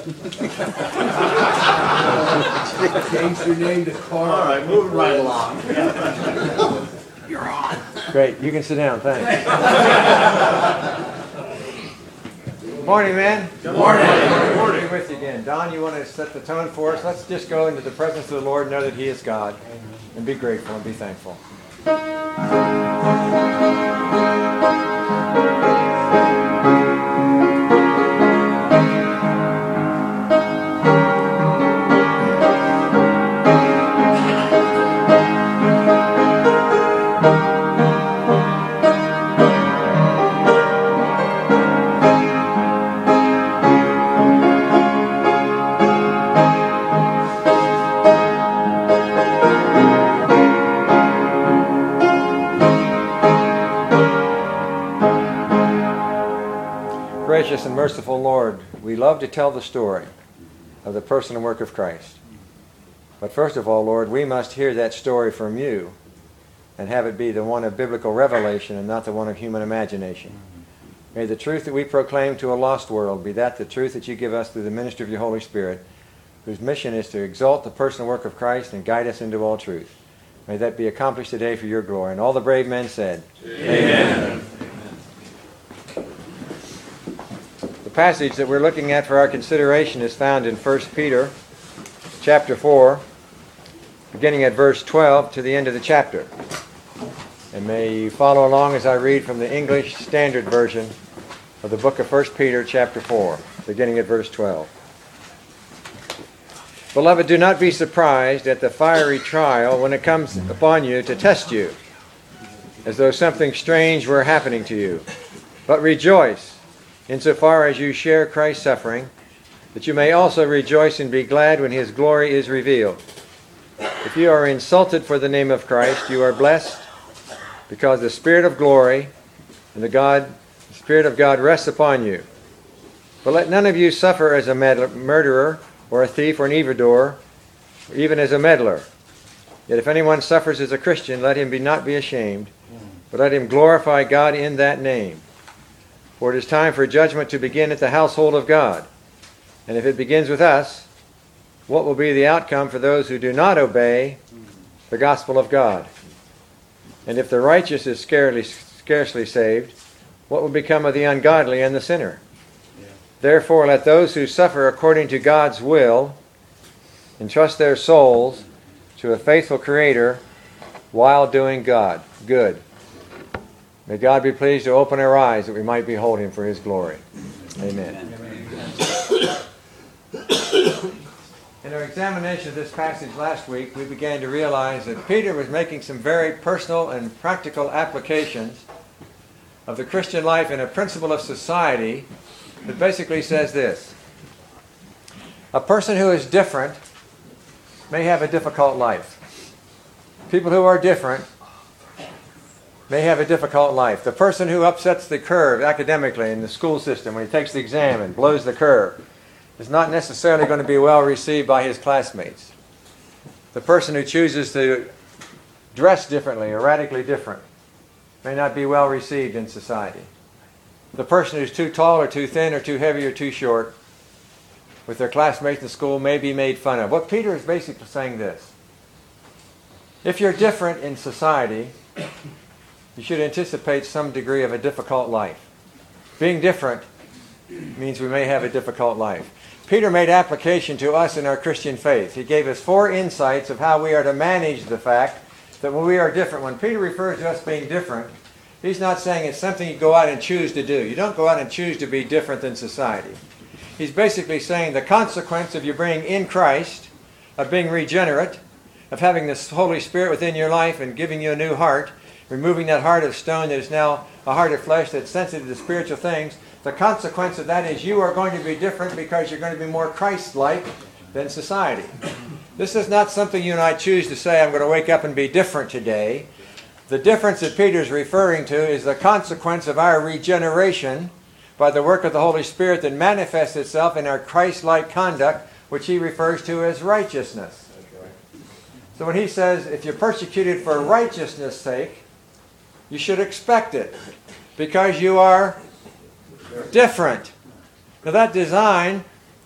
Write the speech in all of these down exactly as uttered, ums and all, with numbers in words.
Change your name to Carl. All right, moving right along. You're on. Great. You can sit down. Thanks. Morning, man. Good morning. Good morning. Good to be with you again. Don, you want to set the tone for us? Let's just go into the presence of the Lord, know that He is God, and be grateful and be thankful. Gracious and merciful Lord, we love to tell the story of the person and work of Christ. But first of all, Lord, we must hear that story from you and have it be the one of biblical revelation and not the one of human imagination. May the truth that we proclaim to a lost world be that the truth that you give us through the ministry of your Holy Spirit, whose mission is to exalt the person and work of Christ and guide us into all truth. May that be accomplished today for your glory. And all the brave men said, Amen. The passage that we're looking at for our consideration is found in First Peter chapter four, beginning at verse twelve to the end of the chapter. And may you follow along as I read from the English Standard Version of the book of First Peter chapter four, beginning at verse twelve. Beloved, do not be surprised at the fiery trial when it comes upon you to test you, as though something strange were happening to you. But rejoice, insofar as you share Christ's suffering, that you may also rejoice and be glad when His glory is revealed. If you are insulted for the name of Christ, you are blessed, because the Spirit of glory and the God, the Spirit of God rests upon you. But let none of you suffer as a murderer, or a thief, or an evildoer, or even as a meddler. Yet if anyone suffers as a Christian, let him be not be ashamed, but let him glorify God in that name. For it is time for judgment to begin at the household of God. And if it begins with us, what will be the outcome for those who do not obey the gospel of God? And if the righteous is scarcely, scarcely saved, what will become of the ungodly and the sinner? Therefore let those who suffer according to God's will entrust their souls to a faithful Creator while doing God good. May God be pleased to open our eyes that we might behold Him for His glory. Amen. Amen. In our examination of this passage last week, we began to realize that Peter was making some very personal and practical applications of the Christian life in a principle of society that basically says this: a person who is different may have a difficult life. People who are different may have a difficult life. The person who upsets the curve academically in the school system when he takes the exam and blows the curve is not necessarily going to be well received by his classmates. The person who chooses to dress differently or radically different may not be well received in society. The person who's too tall or too thin or too heavy or too short with their classmates in school may be made fun of. What Peter is basically saying this: if you're different in society, you should anticipate some degree of a difficult life. Being different means we may have a difficult life. Peter made application to us in our Christian faith. He gave us four insights of how we are to manage the fact that when we are different, when Peter refers to us being different, he's not saying it's something you go out and choose to do. You don't go out and choose to be different than society. He's basically saying the consequence of you being in Christ, of being regenerate, of having the Holy Spirit within your life and giving you a new heart, removing that heart of stone that is now a heart of flesh that's sensitive to spiritual things. The consequence of that is you are going to be different because you're going to be more Christ-like than society. This is not something you and I choose to say, I'm going to wake up and be different today. The difference that Peter's referring to is the consequence of our regeneration by the work of the Holy Spirit that manifests itself in our Christ-like conduct, which he refers to as righteousness. So when he says, if you're persecuted for righteousness' sake, you should expect it because you are different. Now that design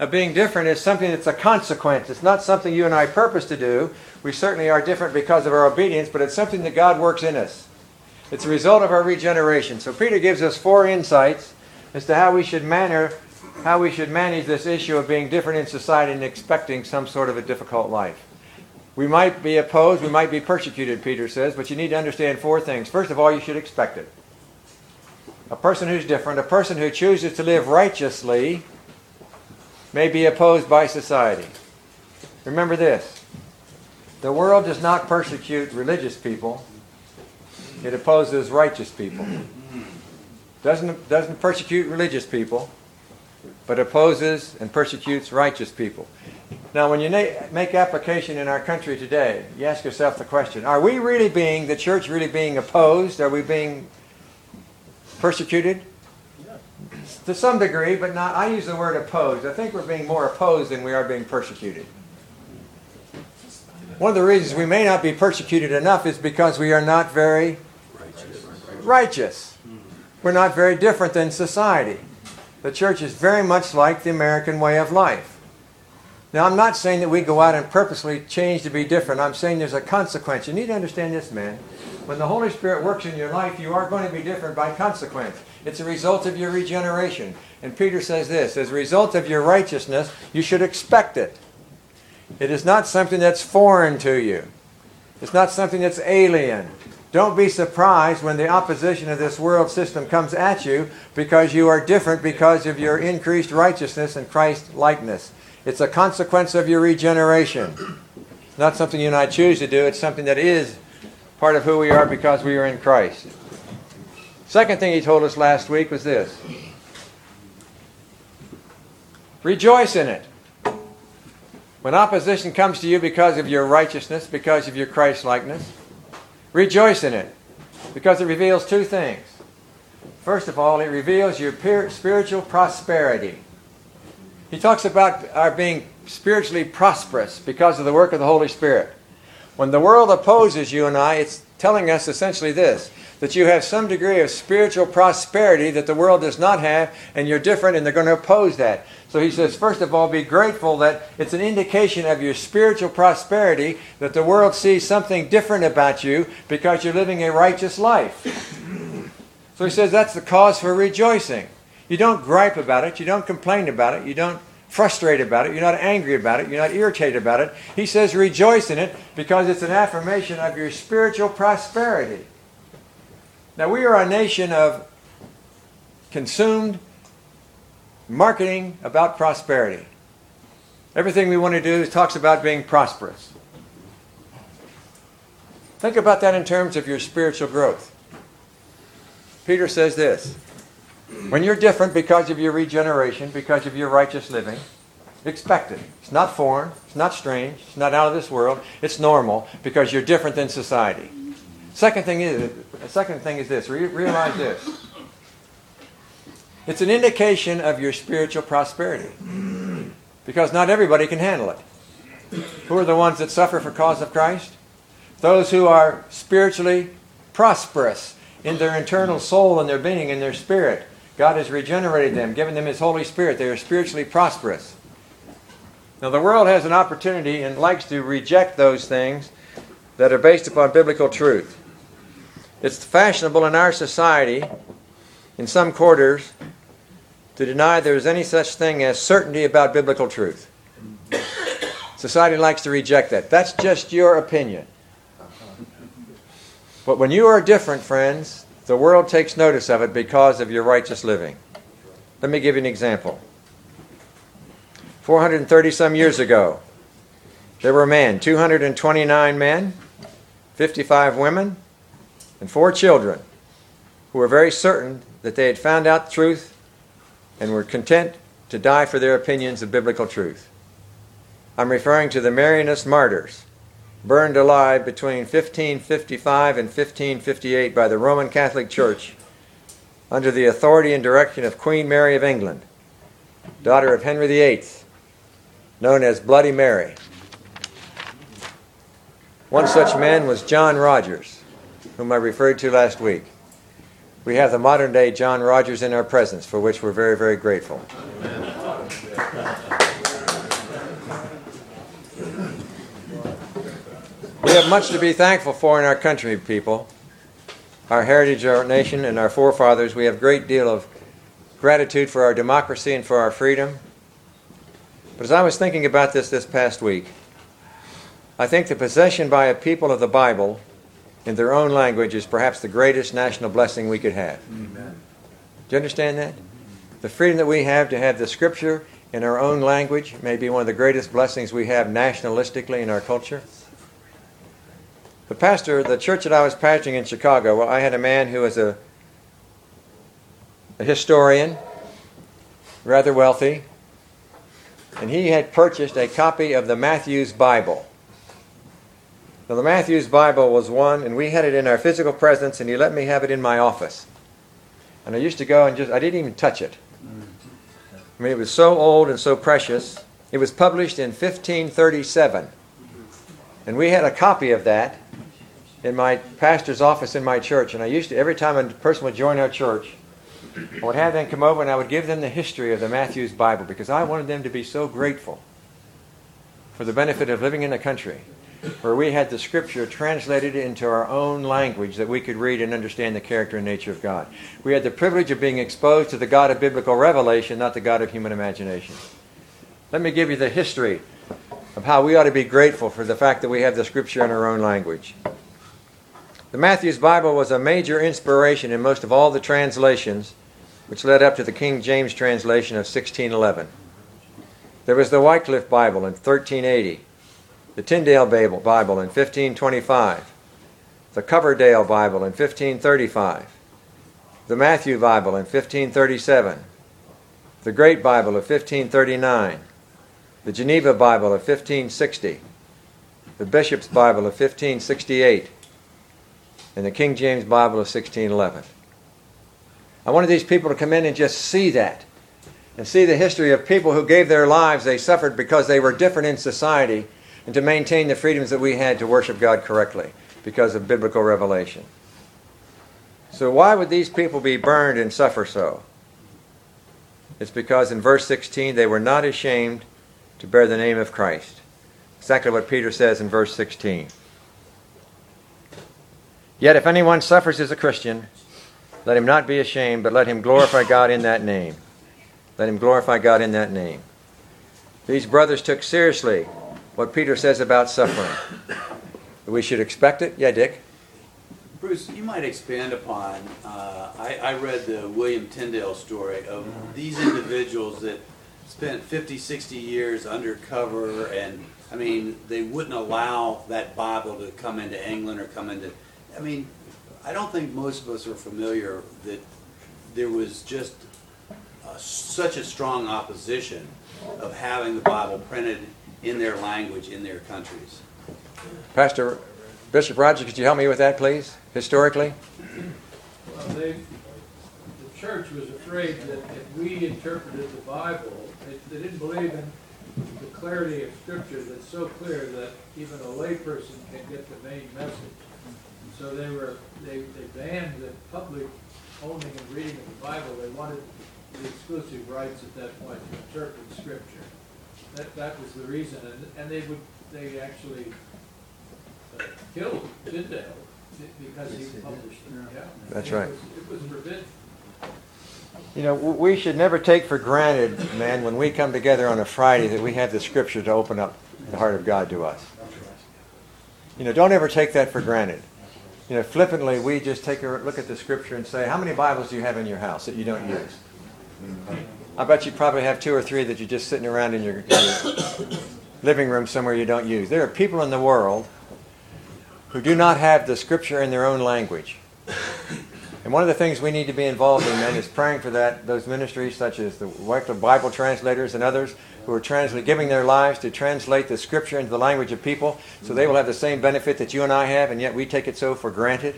of being different is something that's a consequence. It's not something you and I purpose to do. We certainly are different because of our obedience, but it's something that God works in us. It's a result of our regeneration. So Peter gives us four insights as to how we should manner, how we should manage this issue of being different in society and expecting some sort of a difficult life. We might be opposed, we might be persecuted, Peter says, but you need to understand four things. First of all, you should expect it. A person who's different, a person who chooses to live righteously, may be opposed by society. Remember this. The world does not persecute religious people. It opposes righteous people. Doesn't, doesn't persecute religious people, but opposes and persecutes righteous people. Now, when you na- make application in our country today, you ask yourself the question, are we really being, the church really being opposed? Are we being persecuted? To some degree, but not, I use the word opposed. I think we're being more opposed than we are being persecuted. One of the reasons we may not be persecuted enough is because we are not very righteous. righteous. We're not very different than society. The church is very much like the American way of life. Now, I'm not saying that we go out and purposely change to be different. I'm saying there's a consequence. You need to understand this, man. When the Holy Spirit works in your life, you are going to be different by consequence. It's a result of your regeneration. And Peter says this, as a result of your righteousness, you should expect it. It is not something that's foreign to you. It's not something that's alien. Don't be surprised when the opposition of this world system comes at you because you are different because of your increased righteousness and Christ-likeness. It's a consequence of your regeneration. It's not something you and I choose to do. It's something that is part of who we are because we are in Christ. Second thing he told us last week was this. Rejoice in it. When opposition comes to you because of your righteousness, because of your Christ-likeness, rejoice in it. Because it reveals two things. First of all, it reveals your spiritual prosperity. He talks about our being spiritually prosperous because of the work of the Holy Spirit. When the world opposes you and I, it's telling us essentially this, that you have some degree of spiritual prosperity that the world does not have, and you're different, and they're going to oppose that. So he says, first of all, be grateful that it's an indication of your spiritual prosperity that the world sees something different about you because you're living a righteous life. So he says that's the cause for rejoicing. You don't gripe about it. You don't complain about it. You don't frustrate about it. You're not angry about it. You're not irritated about it. He says rejoice in it because it's an affirmation of your spiritual prosperity. Now, we are a nation of consumed marketing about prosperity. Everything we want to do talks about being prosperous. Think about that in terms of your spiritual growth. Peter says this, when you're different because of your regeneration, because of your righteous living, expect it. It's not foreign, it's not strange, it's not out of this world, it's normal because you're different than society. Second thing is, second thing is this, Re- realize this. It's an indication of your spiritual prosperity because not everybody can handle it. Who are the ones that suffer for cause of Christ? Those who are spiritually prosperous in their internal soul and their being and their spirit. God has regenerated them, given them His Holy Spirit. They are spiritually prosperous. Now the world has an opportunity and likes to reject those things that are based upon biblical truth. It's fashionable in our society, in some quarters, to deny there is any such thing as certainty about biblical truth. Society likes to reject that. That's just your opinion. But when you are different, friends, the world takes notice of it because of your righteous living. Let me give you an example. four hundred thirty some years ago, there were men, two hundred twenty-nine men, fifty-five women, and four children who were very certain that they had found out the truth and were content to die for their opinions of biblical truth. I'm referring to the Marianist martyrs, burned alive between fifteen fifty-five and fifteen fifty-eight by the Roman Catholic Church under the authority and direction of Queen Mary of England, daughter of Henry the Eighth, known as Bloody Mary. One such man was John Rogers, whom I referred to last week. We have the modern-day John Rogers in our presence, for which we're very, very grateful. Amen. We have much to be thankful for in our country, people. Our heritage, our nation, and our forefathers. We have a great deal of gratitude for our democracy and for our freedom. But as I was thinking about this this past week, I think the possession by a people of the Bible in their own language is perhaps the greatest national blessing we could have. Amen. Do you understand that? The freedom that we have to have the Scripture in our own language may be one of the greatest blessings we have nationalistically in our culture. The pastor, the church that I was pastoring in Chicago, well, I had a man who was a, a historian, rather wealthy, and he had purchased a copy of the Matthews Bible. Now, the Matthews Bible was one, and we had it in our physical presence, and he let me have it in my office. And I used to go and just, I didn't even touch it. I mean, it was so old and so precious. It was published in fifteen thirty-seven. And we had a copy of that in my pastor's office in my church. And I used to, every time a person would join our church, I would have them come over and I would give them the history of the Matthews Bible because I wanted them to be so grateful for the benefit of living in a country where we had the Scripture translated into our own language that we could read and understand the character and nature of God. We had the privilege of being exposed to the God of biblical revelation, not the God of human imagination. Let me give you the history of how we ought to be grateful for the fact that we have the Scripture in our own language. The Matthews Bible was a major inspiration in most of all the translations which led up to the King James translation of sixteen eleven. There was the Wycliffe Bible in thirteen eighty. The Tyndale Bible in fifteen twenty-five, the Coverdale Bible in fifteen thirty-five, the Matthew Bible in fifteen thirty-seven, the Great Bible of fifteen thirty-nine, the Geneva Bible of fifteen sixty, the Bishop's Bible of fifteen sixty-eight, and the King James Bible of sixteen eleven. I wanted these people to come in and just see that, and see the history of people who gave their lives, they suffered because they were different in society, and to maintain the freedoms that we had to worship God correctly because of biblical revelation. So why would these people be burned and suffer so? It's because in verse sixteen, they were not ashamed to bear the name of Christ. Exactly what Peter says in verse sixteen. Yet if anyone suffers as a Christian, let him not be ashamed, but let him glorify God in that name. Let him glorify God in that name. These brothers took seriously what Peter says about suffering. We should expect it. Yeah, Dick? Bruce, you might expand upon, uh, I, I read the William Tyndale story of these individuals that spent fifty, sixty years undercover, and, I mean, they wouldn't allow that Bible to come into England or come into, I mean, I don't think most of us are familiar that there was just uh, such a strong opposition of having the Bible printed in their language, in their countries. Pastor Bishop Roger, could you help me with that, please, historically? Well, they, the church was afraid that if we interpreted the Bible, they, they didn't believe in the clarity of Scripture that's so clear that even a layperson can get the main message. And so they were they, they banned the public owning and reading of the Bible. They wanted the exclusive rights at that point to interpret Scripture. That that was the reason, and, and they would they actually uh, killed Tyndale because he published it. Yeah, that's it right. Was, it was forbidden. You know, we should never take for granted, man, when we come together on a Friday that we have the Scripture to open up the heart of God to us. You know, don't ever take that for granted. You know, flippantly, we just take a look at the Scripture and say, how many Bibles do you have in your house that you don't use? I bet you probably have two or three that you're just sitting around in your, in your living room somewhere you don't use. There are people in the world who do not have the Scripture in their own language. And one of the things we need to be involved in, then, is praying for that. Those ministries, such as the Wycliffe Bible translators and others, who are translate, giving their lives to translate the Scripture into the language of people, so they will have the same benefit that you and I have, and yet we take it so for granted.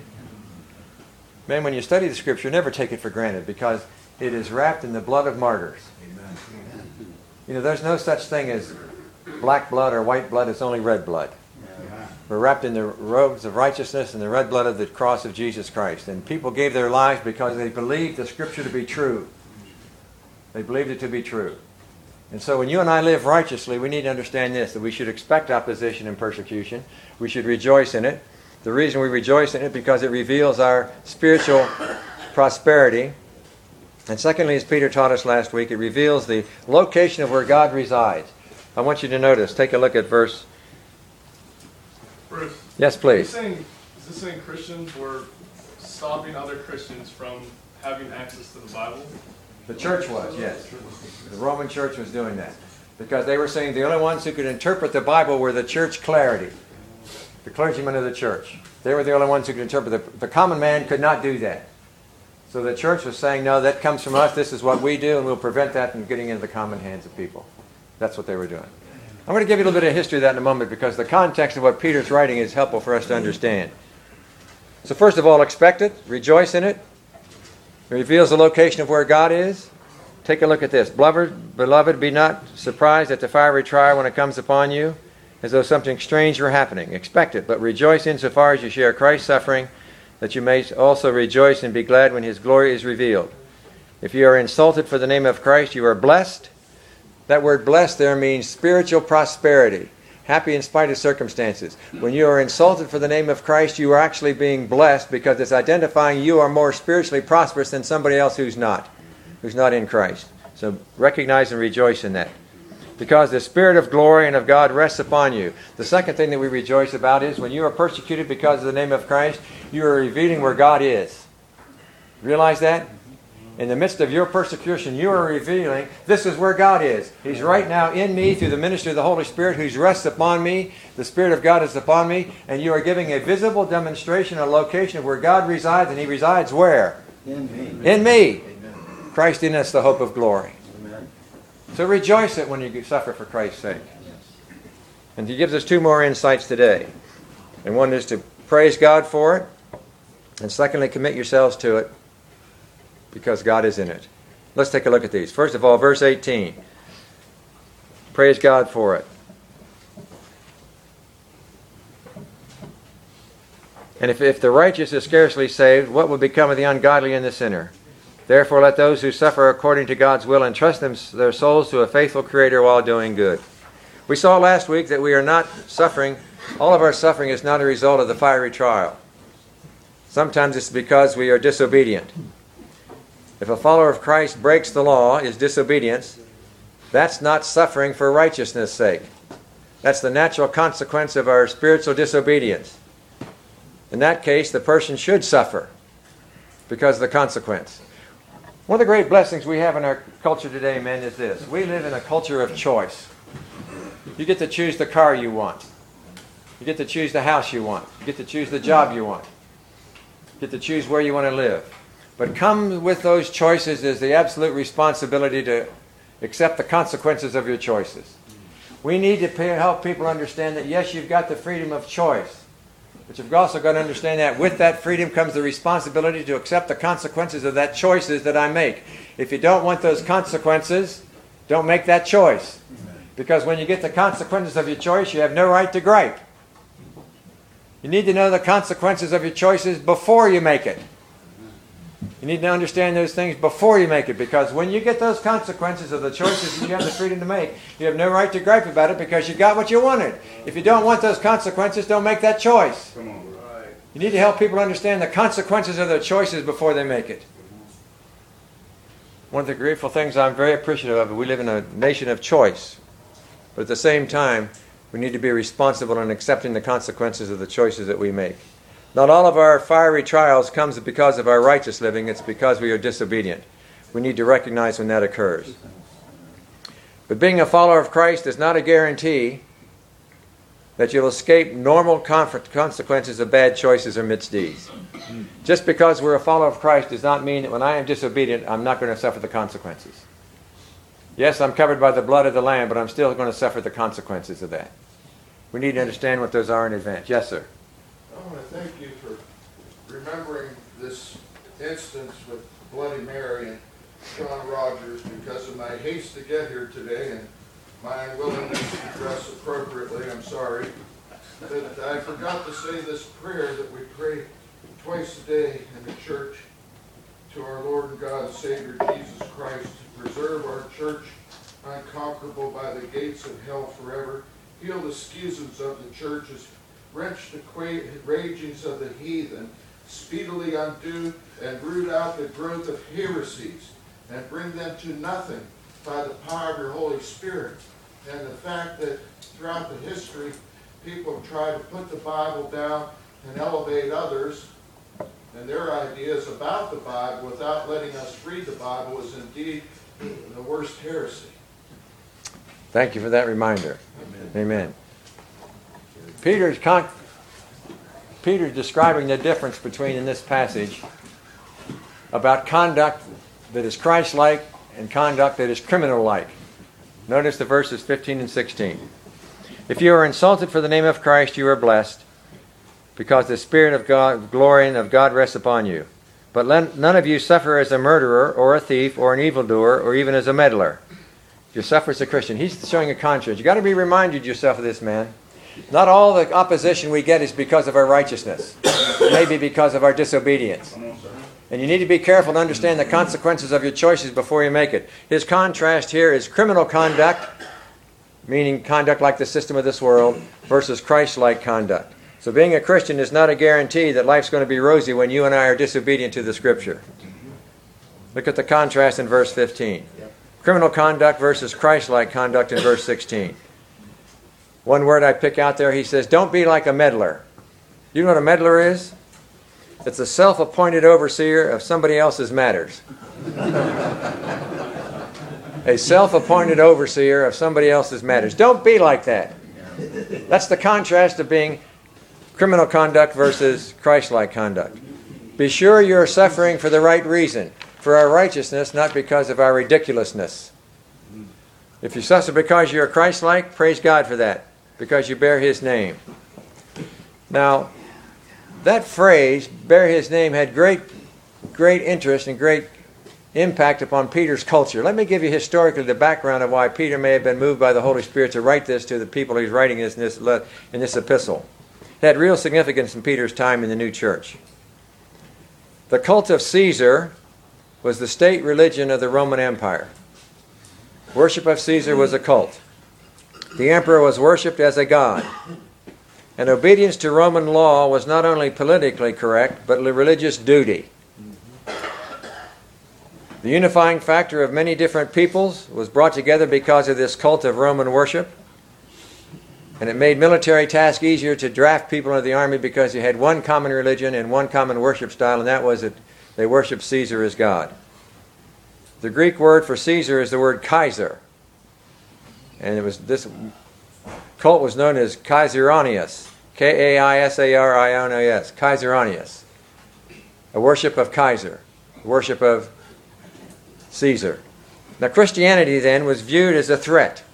Man, when you study the Scripture, never take it for granted, because it is wrapped in the blood of martyrs. Amen. You know, there's no such thing as black blood or white blood. It's only red blood. We're wrapped in the robes of righteousness and the red blood of the cross of Jesus Christ. And people gave their lives because they believed the Scripture to be true. They believed it to be true. And so when you and I live righteously, we need to understand this, that we should expect opposition and persecution. We should rejoice in it. The reason we rejoice in it is because it reveals our spiritual prosperity. And secondly, as Peter taught us last week, it reveals the location of where God resides. I want you to notice, take a look at verse... Bruce, Yes, Is please. this saying, is this saying Christians were stopping other Christians from having access to the Bible? The church was, yes. The Roman church was doing that. Because they were saying the only ones who could interpret the Bible were the church clarity, the clergymen of the church. They were the only ones who could interpret. The, the common man could not do that. So the church was saying, no, that comes from us, this is what we do, and we'll prevent that from getting into the common hands of people. That's what they were doing. I'm going to give you a little bit of history of that in a moment, because the context of what Peter's writing is helpful for us to understand. So first of all, expect it, rejoice in it. It reveals the location of where God is. Take a look at this. Beloved, beloved, be not surprised at the fiery trial when it comes upon you, as though something strange were happening. Expect it, but rejoice insofar as you share Christ's suffering, that you may also rejoice and be glad when his glory is revealed. If you are insulted for the name of Christ, you are blessed. That word blessed there means spiritual prosperity, happy in spite of circumstances. When you are insulted for the name of Christ, you are actually being blessed, because it's identifying you are more spiritually prosperous than somebody else who's not, who's not in Christ. So recognize and rejoice in that, because the Spirit of glory and of God rests upon you. The second thing that we rejoice about is when you are persecuted because of the name of Christ, you are revealing where God is. Realize that? In the midst of your persecution, you are revealing this is where God is. He's right now in me through the ministry of the Holy Spirit, who rests upon me. The Spirit of God is upon me, and you are giving a visible demonstration, a location of where God resides, and he resides where? In me. In me. Amen. Christ in us, the hope of glory. Amen. So rejoice it when you suffer for Christ's sake. And he gives us two more insights today. And one is to praise God for it. And secondly, commit yourselves to it, because God is in it. Let's take a look at these. First of all, verse eighteen. Praise God for it. And if, if the righteous is scarcely saved, what will become of the ungodly and the sinner? Therefore let those who suffer according to God's will entrust them, their souls to a faithful Creator while doing good. We saw last week that we are not suffering. All of our suffering is not a result of the fiery trial. Sometimes it's because we are disobedient. If a follower of Christ breaks the law, is disobedience, that's not suffering for righteousness' sake. That's the natural consequence of our spiritual disobedience. In that case, the person should suffer because of the consequence. One of the great blessings we have in our culture today, men, is this. We live in a culture of choice. You get to choose the car you want. You get to choose the house you want. You get to choose the job you want. You get to choose where you want to live. But come with those choices is the absolute responsibility to accept the consequences of your choices. We need to pay, help people understand that, yes, you've got the freedom of choice. But you've also got to understand that with that freedom comes the responsibility to accept the consequences of that choices that I make. If you don't want those consequences, don't make that choice. Because when you get the consequences of your choice, you have no right to gripe. You need to know the consequences of your choices before you make it. You need to understand those things before you make it, because when you get those consequences of the choices that you have the freedom to make, you have no right to gripe about it because you got what you wanted. If you don't want those consequences, don't make that choice. Come on. Right. You need to help people understand the consequences of their choices before they make it. One of the grateful things I'm very appreciative of, we live in a nation of choice. But at the same time, we need to be responsible in accepting the consequences of the choices that we make. Not all of our fiery trials comes because of our righteous living. It's because we are disobedient. We need to recognize when that occurs. But being a follower of Christ is not a guarantee that you'll escape normal consequences of bad choices or misdeeds. Just because we're a follower of Christ does not mean that when I am disobedient, I'm not going to suffer the consequences. Yes, I'm covered by the blood of the Lamb, but I'm still going to suffer the consequences of that. We need to understand what those are in advance. Yes, sir. I want to thank you for remembering this instance with Bloody Mary and Sean Rogers, because of my haste to get here today and my unwillingness to dress appropriately. I'm sorry. That I forgot to say this prayer that we pray twice a day in the church to our Lord and God and Savior Jesus Christ to preserve our church unconquerable by the gates of hell forever. Heal the schisms of the churches, wrench the qua- ragings of the heathen, speedily undo and root out the growth of heresies, and bring them to nothing by the power of your Holy Spirit. And the fact that throughout the history, people have tried to put the Bible down and elevate others and their ideas about the Bible without letting us read the Bible is indeed the worst heresy. Thank you for that reminder. Amen. Amen. Peter's con- Peter's describing the difference between in this passage about conduct that is Christ-like and conduct that is criminal-like. Notice the verses fifteen and sixteen. If you are insulted for the name of Christ, you are blessed, because the Spirit of God, glory and of God rests upon you. But let none of you suffer as a murderer or a thief or an evildoer or even as a meddler. If you suffer as a Christian, he's showing a contrast. You've got to be reminded yourself of this, man. Not all the opposition we get is because of our righteousness. It may be because of our disobedience. And you need to be careful to understand the consequences of your choices before you make it. His contrast here is criminal conduct, meaning conduct like the system of this world, versus Christ-like conduct. So being a Christian is not a guarantee that life's going to be rosy when you and I are disobedient to the Scripture. Look at the contrast in verse fifteen. Criminal conduct versus Christ-like conduct in verse sixteen. One word I pick out there, he says, don't be like a meddler. You know what a meddler is? It's a self-appointed overseer of somebody else's matters. A self-appointed overseer of somebody else's matters. Don't be like that. That's the contrast of being criminal conduct versus Christ-like conduct. Be sure you're suffering for the right reason, for our righteousness, not because of our ridiculousness. If you suffer because you're Christ-like, praise God for that, because you bear His name. Now, that phrase, bear His name, had great, great interest and great impact upon Peter's culture. Let me give you historically the background of why Peter may have been moved by the Holy Spirit to write this to the people he's writing this in this, in this epistle. It had real significance in Peter's time in the new church. The cult of Caesar was the state religion of the Roman Empire. Worship of Caesar was a cult. The emperor was worshipped as a god. And obedience to Roman law was not only politically correct, but a religious duty. The unifying factor of many different peoples was brought together because of this cult of Roman worship. And it made military tasks easier to draft people into the army because you had one common religion and one common worship style, and that was that they worshiped Caesar as God. The Greek word for Caesar is the word Kaiser. And it was this cult was known as Kaisarianos. K A I S A R I O N A S. Kaisarianos. A worship of Kaiser. A worship of Caesar. Now Christianity then was viewed as a threat.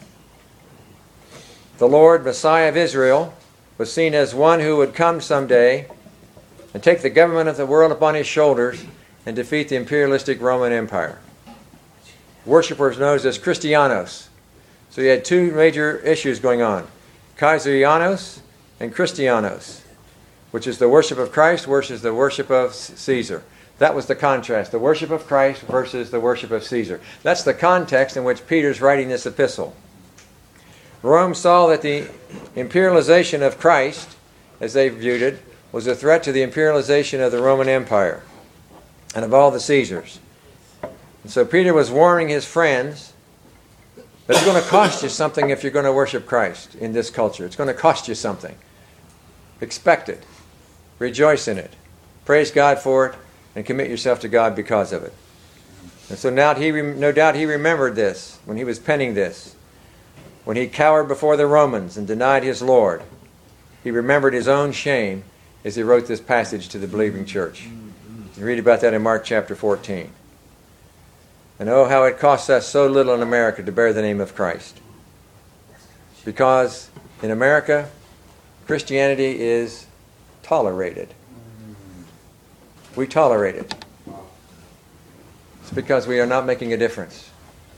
The Lord, Messiah of Israel, was seen as one who would come someday and take the government of the world upon His shoulders and defeat the imperialistic Roman Empire. Worshippers known as Christianos. So you had two major issues going on. Kaisarianos and Christianos, which is the worship of Christ versus the worship of Caesar. That was the contrast, the worship of Christ versus the worship of Caesar. That's the context in which Peter's writing this epistle. Rome saw that the imperialization of Christ, as they viewed it, was a threat to the imperialization of the Roman Empire and of all the Caesars. And so Peter was warning his friends that it's going to cost you something if you're going to worship Christ in this culture. It's going to cost you something. Expect it. Rejoice in it. Praise God for it, and commit yourself to God because of it. And so now he, no doubt he remembered this when he was penning this. When he cowered before the Romans and denied his Lord, he remembered his own shame as he wrote this passage to the believing church. You read about that in Mark chapter fourteen. And oh, how it costs us so little in America to bear the name of Christ. Because in America, Christianity is tolerated. We tolerate it. It's because we are not making a difference.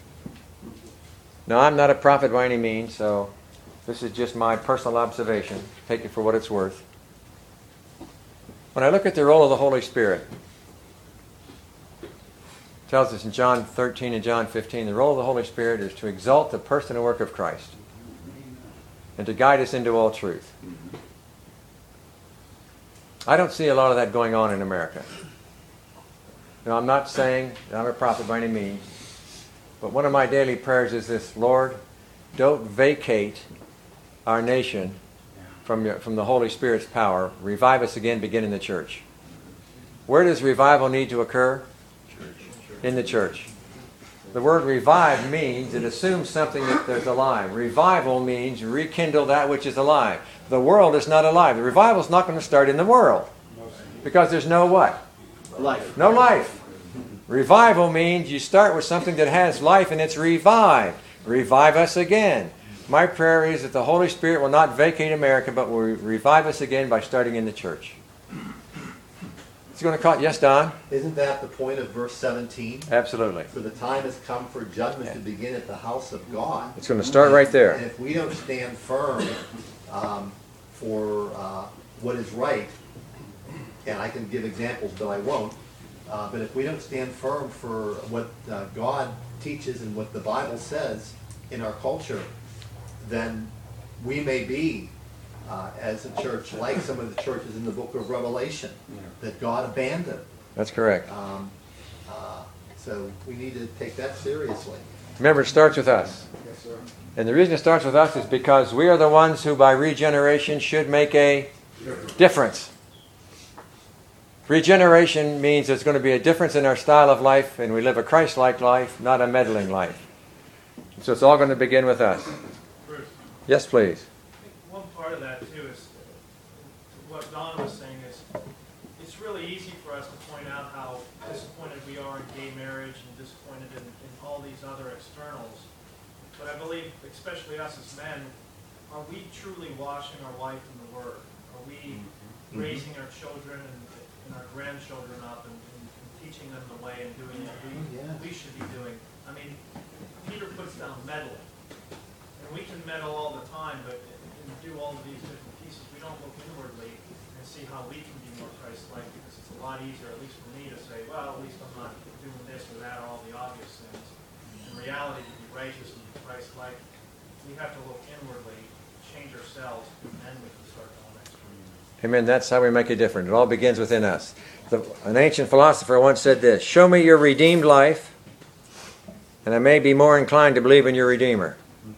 Now, I'm not a prophet by any means, so this is just my personal observation. Take it for what it's worth. When I look at the role of the Holy Spirit, tells us in John thirteen and John fifteen, the role of the Holy Spirit is to exalt the person and work of Christ and to guide us into all truth. I don't see a lot of that going on in America. Now, I'm not saying that I'm a prophet by any means, but one of my daily prayers is this: Lord, don't vacate our nation from, your, from the Holy Spirit's power. Revive us again, begin in the church. Where does revival need to occur? In the church. The word revive means it assumes something that there's alive. Revival means rekindle that which is alive. The world is not alive. The revival is not going to start in the world because there's no what? Life. No life. Revival means you start with something that has life and it's revived. Revive us again. My prayer is that the Holy Spirit will not vacate America, but will revive us again by starting in the church. It's going to call. Yes, Don? Isn't that the point of verse seventeen? Absolutely. For the time has come for judgment to begin at the house of God. It's going to start right And there. if we don't stand firm um, for uh, what is right, and I can give examples, but I won't, uh, but if we don't stand firm for what uh, God teaches and what the Bible says in our culture, then we may be, uh, as a church, like some of the churches in the book of Revelation, that God abandoned. That's correct. Um, uh, so we need to take that seriously. Remember, it starts with us. Yes, sir. And the reason it starts with us is because we are the ones who, by regeneration, should make a difference. Regeneration means there's going to be a difference in our style of life, and we live a Christ-like life, not a meddling life. So it's all going to begin with us. Bruce, Yes, please. I think one part of that too is what Don was saying is it's really easy for us to point out how disappointed we are in gay marriage and disappointed in, in all these other externals. But I believe, especially us as men, are we truly washing our wife in the Word? Are we raising our children and, and our grandchildren up and, and, and teaching them the way and doing what we, Yeah. we should be doing? I mean, Peter puts down meddling. And we can meddle all the time, but and do all of these different pieces. We don't look inwardly and see how we can be more Christ-like, because it's a lot easier, at least for me, to say, well, at least I'm not doing this or that, or all the obvious things. In reality, to be righteous and be Christ-like, we have to look inwardly, change ourselves, and then we can start going externally. Amen. That's how we make a difference. It all begins within us. The, an ancient philosopher once said this: show me your redeemed life, and I may be more inclined to believe in your Redeemer.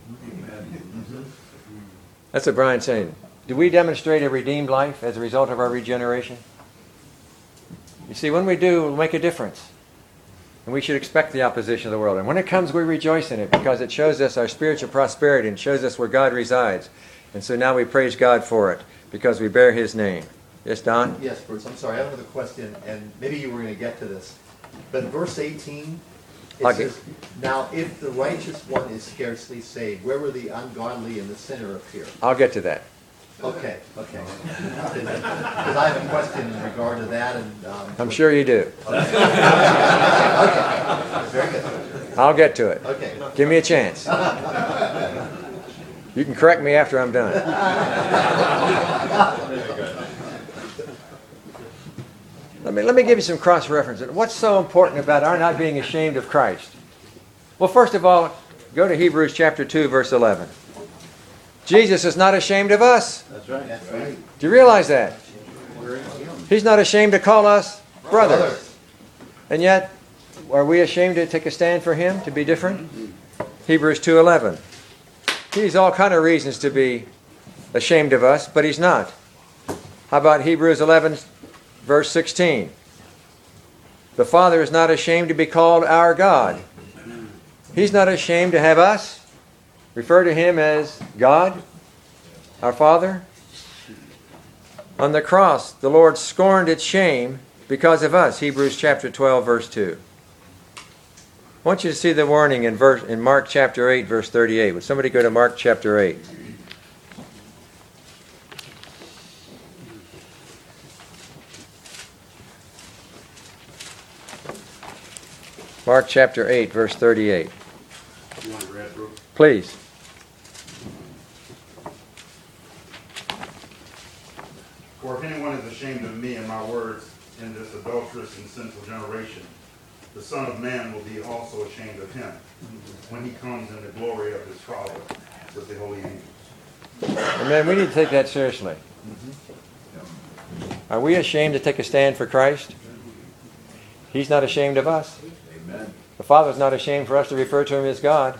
That's what Brian's saying. Do we demonstrate a redeemed life as a result of our regeneration? You see, when we do, we'll make a difference. And we should expect the opposition of the world. And when it comes, we rejoice in it because it shows us our spiritual prosperity and shows us where God resides. And so now we praise God for it because we bear His name. Yes, Don? Yes, Bruce, I'm sorry, I have another question, and maybe you were going to get to this. But in verse eighteen, it Okay. says, now if the righteous one is scarcely saved, where will the ungodly and the sinner appear? I'll get to that. Okay, okay. Because I have a question in regard to that, and... Um, I'm sure you do. Okay, very good. I'll get to it. Okay. Give me a chance. You can correct me after I'm done. Let me, let me give you some cross-references. What's so important about our not being ashamed of Christ? Well, first of all, go to Hebrews chapter two, verse eleven. Jesus is not ashamed of us. That's right. That's right. Do you realize that? He's not ashamed to call us brothers. Brothers. And yet, are we ashamed to take a stand for Him, to be different? Hebrews two eleven. He's all kind of reasons to be ashamed of us, but He's not. How about Hebrews eleven, verse sixteen? The Father is not ashamed to be called our God. He's not ashamed to have us refer to Him as God, our Father. On the cross, the Lord scorned its shame because of us. Hebrews chapter twelve, verse two. I want you to see the warning in verse in Mark chapter eight, verse thirty-eight. Would somebody go to Mark chapter eight? Mark chapter eight, verse thirty-eight. You want it read, Brooke? Please. For if anyone is ashamed of me and my words in this adulterous and sinful generation, the Son of Man will be also ashamed of him when he comes in the glory of his Father with the holy angels. And man, we need to take that seriously. Are we ashamed to take a stand for Christ? He's not ashamed of us. Amen. The Father's not ashamed for us to refer to him as God.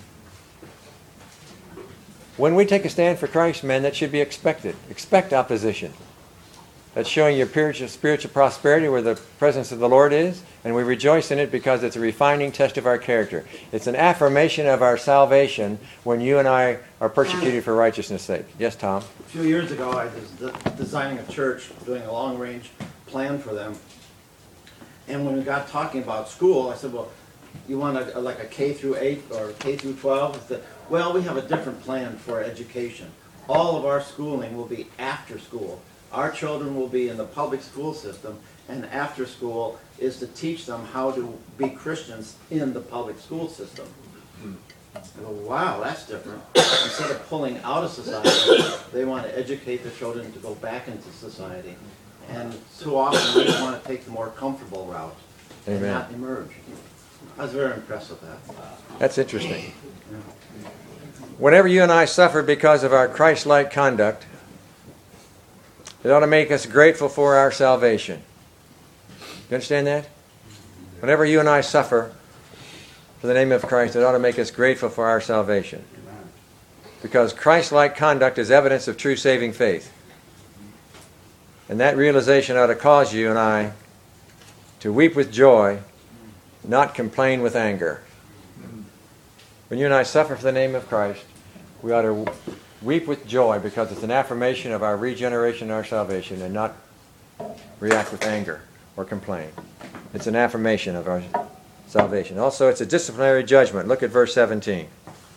When we take a stand for Christ, man, that should be expected. Expect opposition. That's showing your spiritual, spiritual prosperity where the presence of the Lord is, and we rejoice in it because it's a refining test of our character. It's an affirmation of our salvation when you and I are persecuted for righteousness' sake. Yes, Tom? A few years ago, I was de- designing a church, doing a long-range plan for them. And when we got talking about school, I said, well, you want a, like a K through eight or K through twelve? I said, well, we have a different plan for education. All of our schooling will be after school. Our children will be in the public school system, and after school is to teach them how to be Christians in the public school system. I go, wow, that's different. Instead of pulling out of society, they want to educate their children to go back into society. And too often we want to take the more comfortable route and Amen. not emerge. I was very impressed with that. That's interesting. Whenever you and I suffer because of our Christ-like conduct, it ought to make us grateful for our salvation. You understand that? Whenever you and I suffer for the name of Christ, it ought to make us grateful for our salvation. Because Christ-like conduct is evidence of true saving faith. And that realization ought to cause you and I to weep with joy, not complain with anger. When you and I suffer for the name of Christ, we ought to weep with joy because it's an affirmation of our regeneration and our salvation, and not react with anger or complain. It's an affirmation of our salvation. Also, it's a disciplinary judgment. Look at verse seventeen.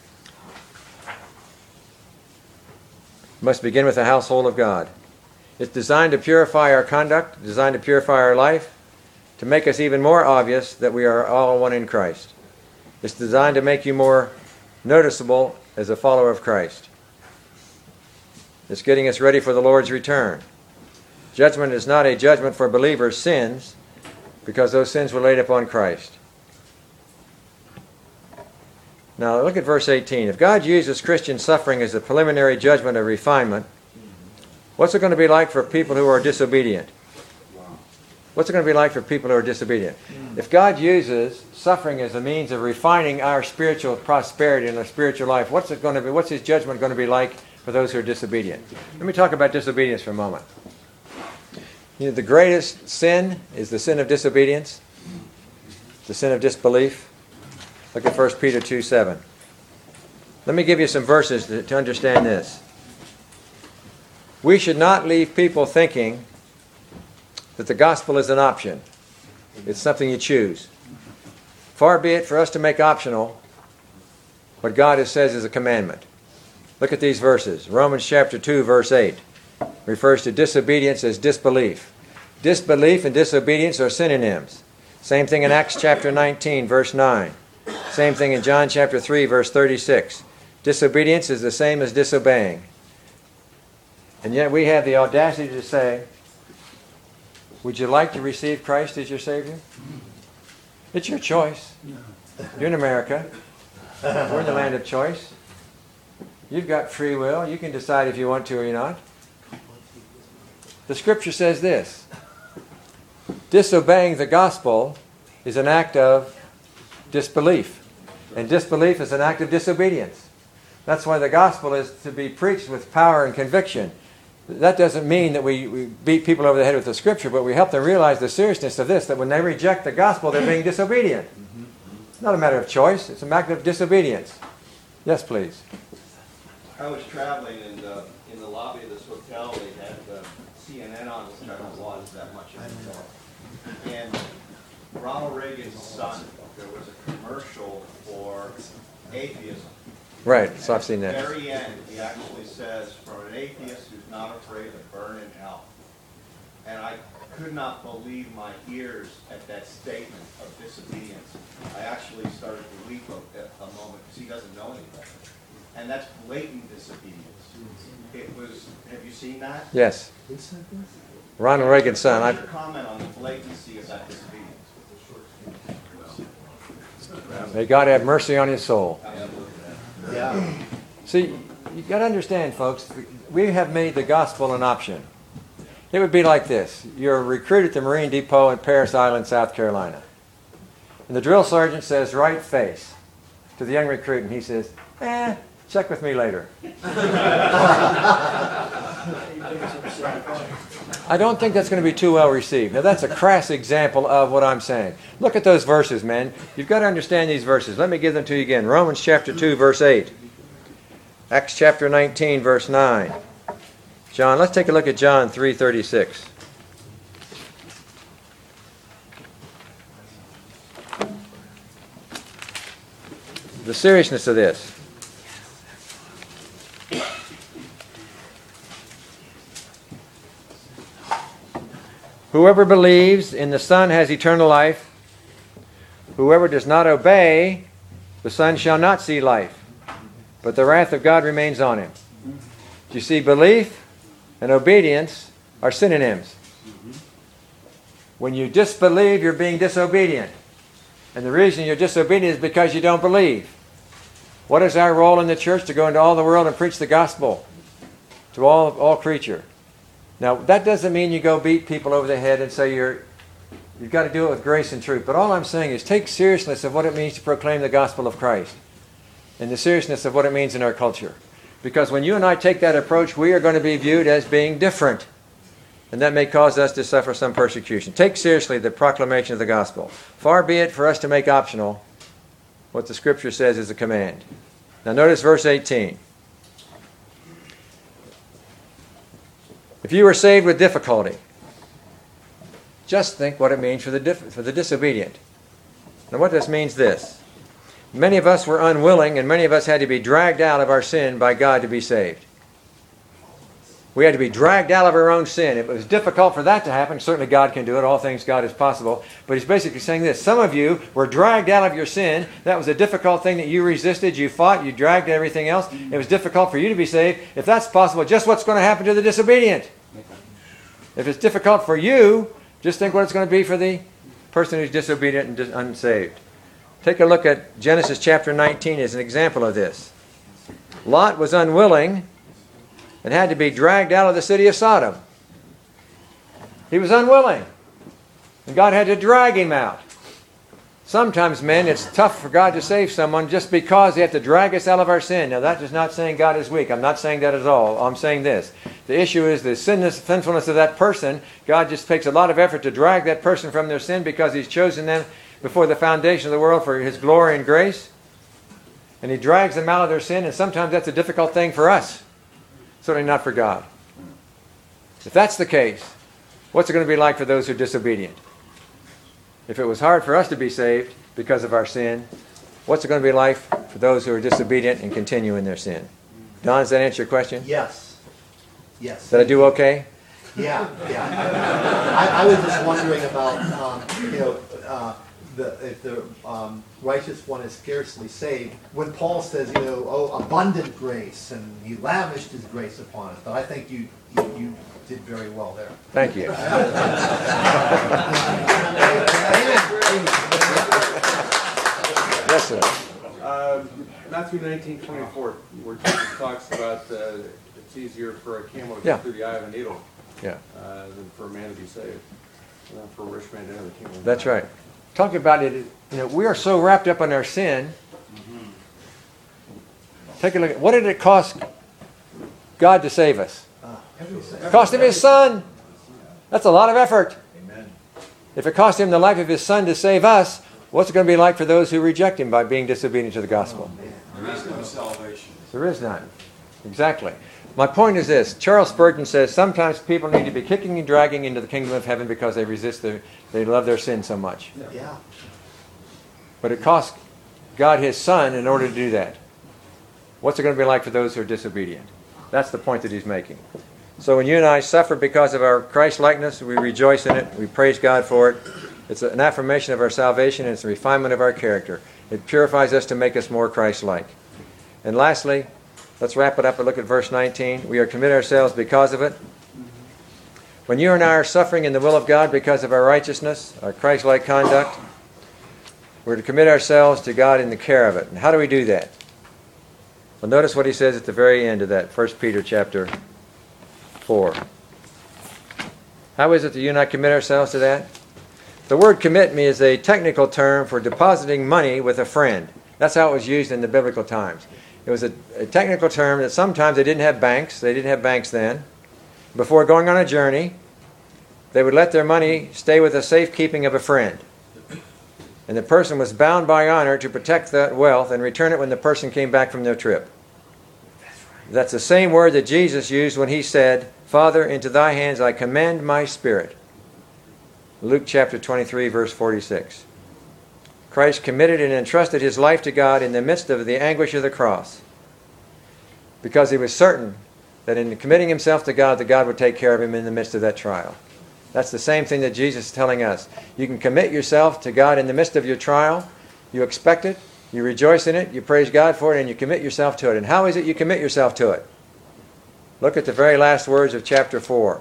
It must begin with the household of God. It's designed to purify our conduct, designed to purify our life, to make us even more obvious that we are all one in Christ. It's designed to make you more noticeable as a follower of Christ. It's getting us ready for the Lord's return. Judgment is not a judgment for believers' sins, because those sins were laid upon Christ. Now look at verse eighteen. If God uses Christian suffering as a preliminary judgment of refinement, what's it going to be like for people who are disobedient? What's it going to be like for people who are disobedient? If God uses suffering as a means of refining our spiritual prosperity and our spiritual life, what's it going to be? What's His judgment going to be like for those who are disobedient? Let me talk about disobedience for a moment. You know, the greatest sin is the sin of disobedience, the sin of disbelief. Look at First Peter two seven. Let me give you some verses to, to understand this. We should not leave people thinking that the gospel is an option. It's something you choose. Far be it for us to make optional what God has says is a commandment. Look at these verses. Romans chapter two, verse eight refers to disobedience as disbelief. Disbelief and disobedience are synonyms. Same thing in Acts chapter nineteen, verse nine. Same thing in John chapter three, verse thirty-six. Disobedience is the same as disobeying. And yet we have the audacity to say, would you like to receive Christ as your Savior? It's your choice. You're in America. We're in the land of choice. You've got free will. You can decide if you want to or not. The Scripture says this. Disobeying the gospel is an act of disbelief. And disbelief is an act of disobedience. That's why the gospel is to be preached with power and conviction. That doesn't mean that we, we beat people over the head with the Scripture, but we help them realize the seriousness of this, that when they reject the gospel, they're being disobedient. It's not a matter of choice. It's a matter of disobedience. Yes, please. I was traveling, and uh, in the lobby of this hotel, they had uh, C N N on, which I don't watch that much anymore. And Ronald Reagan's son, there was a commercial for atheism. Right, so I've seen that. At the very end, he actually says, for an atheist who's not afraid to burn in hell. And I could not believe my ears at that statement of disobedience. I actually started to weep a, a moment because he doesn't know any better. And that's blatant disobedience. It was, have you seen that? Yes. Ronald Reagan's son. What's I, your comment on the blatancy of that disobedience? May God have mercy on his soul. Yeah. See, you got to understand, folks, we have made the gospel an option. It would be like this. You're a recruit at the Marine Depot in Parris Island, South Carolina. And the drill sergeant says, right face, to the young recruit, and he says, eh, check with me later. I don't think that's going to be too well received. Now, that's a crass example of what I'm saying. Look at those verses, men. You've got to understand these verses. Let me give them to you again. Romans chapter two, verse eight. Acts chapter nineteen, verse nine. John, let's take a look at John three thirty-six. The seriousness of this. Whoever believes in the Son has eternal life. Whoever does not obey the Son shall not see life, but the wrath of God remains on him. You see, belief and obedience are synonyms. When you disbelieve, you're being disobedient. And the reason you're disobedient is because you don't believe. What is our role in the church? To go into all the world and preach the gospel to all, all creature. Now, that doesn't mean you go beat people over the head and say you're, you've got to do it with grace and truth. But all I'm saying is take seriousness of what it means to proclaim the gospel of Christ and the seriousness of what it means in our culture. Because when you and I take that approach, we are going to be viewed as being different. And that may cause us to suffer some persecution. Take seriously the proclamation of the gospel. Far be it for us to make optional what the Scripture says is a command. Now notice verse eighteen. If you were saved with difficulty, just think what it means for the, dif- for the disobedient. Now what this means this. Many of us were unwilling, and many of us had to be dragged out of our sin by God to be saved. We had to be dragged out of our own sin. It was difficult for that to happen. Certainly God can do it. All things God is possible. But he's basically saying this. Some of you were dragged out of your sin. That was a difficult thing that you resisted. You fought. You dragged everything else. It was difficult for you to be saved. If that's possible, just what's going to happen to the disobedient? If it's difficult for you, just think what it's going to be for the person who's disobedient and dis- unsaved. Take a look at Genesis chapter nineteen as an example of this. Lot was unwilling and had to be dragged out of the city of Sodom. He was unwilling. And God had to drag him out. Sometimes, men, it's tough for God to save someone just because they have to drag us out of our sin. Now, that is not saying God is weak. I'm not saying that at all. I'm saying this. The issue is the sinless, sinfulness of that person. God just takes a lot of effort to drag that person from their sin because he's chosen them before the foundation of the world for his glory and grace. And he drags them out of their sin, and sometimes that's a difficult thing for us. Certainly not for God. If that's the case, what's it going to be like for those who are disobedient? If it was hard for us to be saved because of our sin, what's it going to be like for those who are disobedient and continue in their sin? Don, does that answer your question? Yes. Yes. Did I do okay? Yeah, yeah. I, I was just wondering about, um, you know, uh, the, if the um, righteous one is scarcely saved. When Paul says, you know, oh, abundant grace, and he lavished his grace upon us. But I think you, you, you did very well there. Thank you. Yes, sir. Uh, Matthew nineteen twenty-four, where Jesus talks about uh, it's easier for a camel to go Yeah. through the eye of a needle Yeah, uh, than for a man to be saved, than for a rich man to enter the kingdom. of that's God. right. Talk about it. You know, we are so wrapped up in our sin. Take a look at what did it cost God to save us? It cost him his son. That's a lot of effort. Amen. If it cost him the life of his son to save us, what's it going to be like for those who reject him by being disobedient to the gospel? There is no salvation. There is none. Exactly. My point is this. Charles Spurgeon says sometimes people need to be kicking and dragging into the kingdom of heaven because they resist their, they love their sin so much. Yeah. But it cost God his son in order to do that. What's it going to be like for those who are disobedient? That's the point that he's making. So when you and I suffer because of our Christ-likeness, we rejoice in it. We praise God for it. It's an affirmation of our salvation, and it's a refinement of our character. It purifies us to make us more Christ-like. And lastly, let's wrap it up and look at verse nineteen. We are committed ourselves because of it. When you and I are suffering in the will of God because of our righteousness, our Christ-like conduct, We're to commit ourselves to God in the care of it. And how do we do that? Well, notice what he says at the very end of that, First Peter chapter four. How is it that you and I commit ourselves to that? The word commit me is a technical term for depositing money with a friend. That's how it was used in the biblical times. It was a, a technical term that sometimes they didn't have banks. They didn't have banks then. Before going on a journey, they would let their money stay with the safekeeping of a friend. And the person was bound by honor to protect that wealth and return it when the person came back from their trip. That's the same word that Jesus used when he said, Father, into thy hands I commend my spirit. Luke chapter twenty-three, verse forty-six. Christ committed and entrusted his life to God in the midst of the anguish of the cross, because he was certain that in committing himself to God, that God would take care of him in the midst of that trial. That's the same thing that Jesus is telling us. You can commit yourself to God in the midst of your trial. You expect it. You rejoice in it. You praise God for it. And you commit yourself to it. And how is it you commit yourself to it? Look at the very last words of chapter four.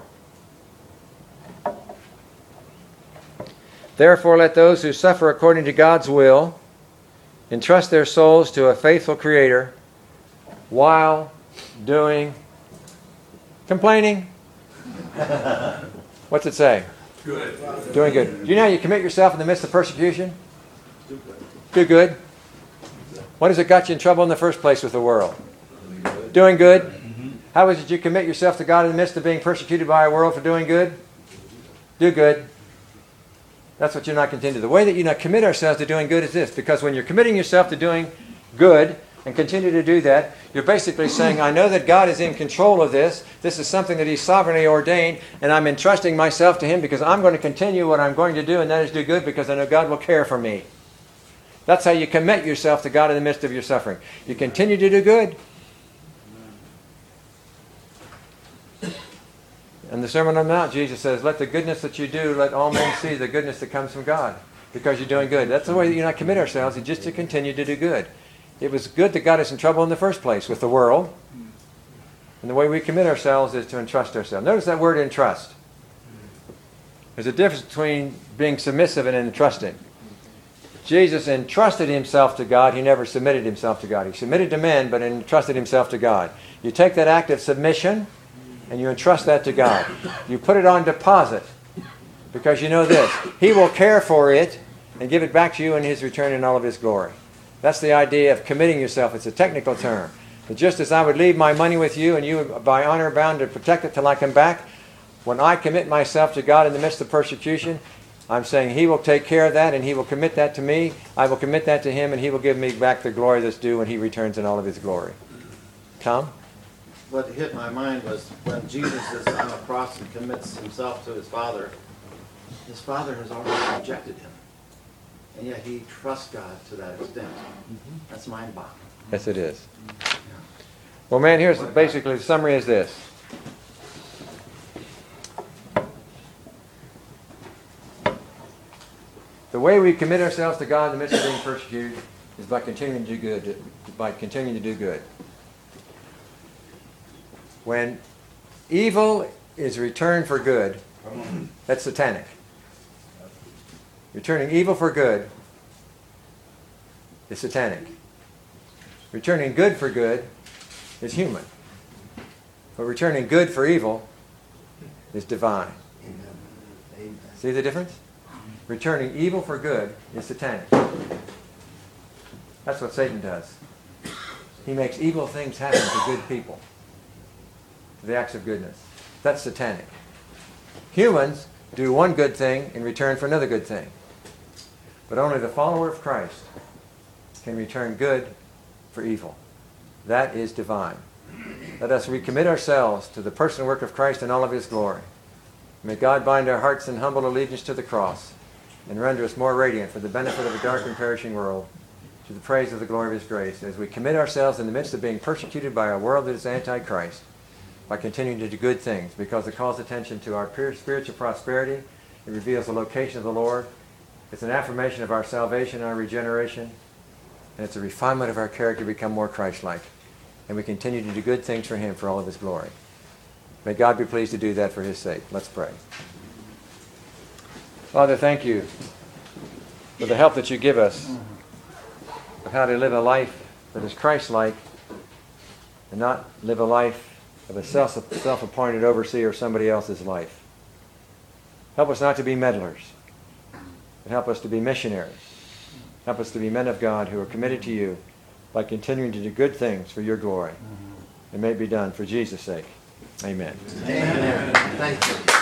Therefore let those who suffer according to God's will entrust their souls to a faithful Creator while doing complaining. What's it say? Good. Doing good. Do you know how you commit yourself in the midst of persecution? Do good. What has it got you in trouble in the first place with the world? Doing good. How is it you commit yourself to God in the midst of being persecuted by a world for doing good? Do good. That's what you're not continue. The way that you not commit ourselves to doing good is this. Because when you're committing yourself to doing good and continue to do that, you're basically saying, I know that God is in control of this. This is something that He's sovereignly ordained, and I'm entrusting myself to Him because I'm going to continue what I'm going to do, and that is do good because I know God will care for me. That's how you commit yourself to God in the midst of your suffering. You continue to do good. In the Sermon on the Mount, Jesus says, let the goodness that you do, let all men see the goodness that comes from God because you're doing good. That's the way that you not commit ourselves, is just to continue to do good. It was good that got us in trouble in the first place with the world. And the way we commit ourselves is to entrust ourselves. Notice that word entrust. There's a difference between being submissive and entrusting. Jesus entrusted himself to God. He never submitted himself to God. He submitted to men, but entrusted himself to God. You take that act of submission and you entrust that to God. You put it on deposit because you know this. He will care for it and give it back to you in His return in all of His glory. That's the idea of committing yourself. It's a technical term. But just as I would leave my money with you and you by honor bound to protect it till I come back, when I commit myself to God in the midst of persecution, I'm saying He will take care of that and He will commit that to me. I will commit that to Him and He will give me back the glory that's due when He returns in all of His glory. Tom? What hit my mind was when Jesus is on the cross and commits himself to his Father, his Father has already rejected him. And yet he trusts God to that extent. That's mind-boggling. Yes, it is. Well, man, here's basically the summary is this. The way we commit ourselves to God in the midst of being persecuted is by continuing to do good. By continuing to do good. When evil is returned for good, that's satanic. Returning evil for good is satanic. Returning good for good is human. But returning good for evil is divine. See the difference? Returning evil for good is satanic. That's what Satan does. He makes evil things happen to good people. The acts of goodness. That's satanic. Humans do one good thing in return for another good thing. But only the follower of Christ can return good for evil. That is divine. Let us recommit ourselves to the person and work of Christ in all of His glory. May God bind our hearts in humble allegiance to the cross and render us more radiant for the benefit of a dark and perishing world, to the praise of the glory of His grace, as we commit ourselves in the midst of being persecuted by a world that is anti-Christ, by continuing to do good things, because it calls attention to our spiritual prosperity. It reveals the location of the Lord. It's an affirmation of our salvation and our regeneration. And it's a refinement of our character to become more Christ-like. And we continue to do good things for Him for all of His glory. May God be pleased to do that for His sake. Let's pray. Father, thank You for the help that you give us of how to live a life that is Christ-like and not live a life of a self, self-appointed overseer of somebody else's life. Help us not to be meddlers, but help us to be missionaries. Help us to be men of God who are committed to you by continuing to do good things for your glory. And may it be done for Jesus' sake. Amen. Amen. Thank you.